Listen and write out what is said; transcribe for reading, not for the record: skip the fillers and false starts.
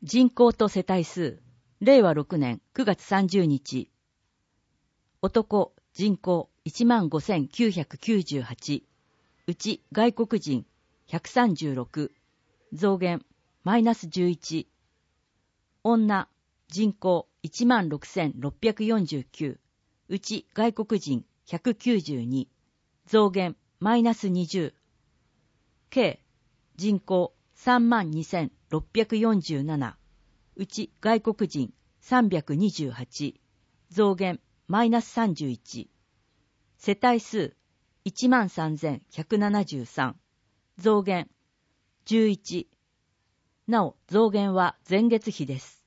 人口と世帯数、令和6年9月30日。男、人口15,998。うち外国人136。増減マイナス11。女、人口16,649。うち外国人192。増減マイナス20。計、人口32,647。うち外国人328。増減マイナス31。世帯数13,173。増減11。なお増減は前月比です。